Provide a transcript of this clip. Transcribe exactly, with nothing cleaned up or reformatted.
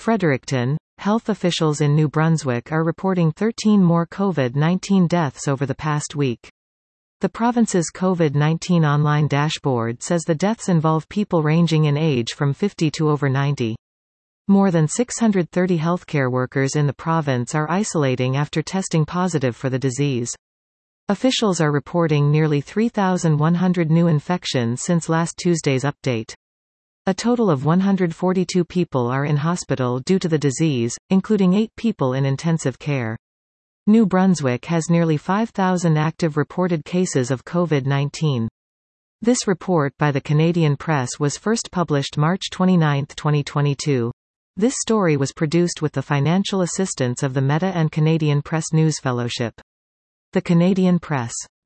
Fredericton, health officials in New Brunswick are reporting thirteen more COVID nineteen deaths over the past week. The province's COVID nineteen online dashboard says the deaths involve people ranging in age from fifty to over ninety. More than six hundred thirty healthcare workers in the province are isolating after testing positive for the disease. Officials are reporting nearly three thousand one hundred new infections since last Tuesday's update. A total of one hundred forty-two people are in hospital due to the disease, including eight people in intensive care. New Brunswick has nearly five thousand active reported cases of COVID nineteen. This report by the Canadian Press was first published March twenty-ninth, twenty twenty-two. This story was produced with the financial assistance of the Meta and Canadian Press News Fellowship. The Canadian Press.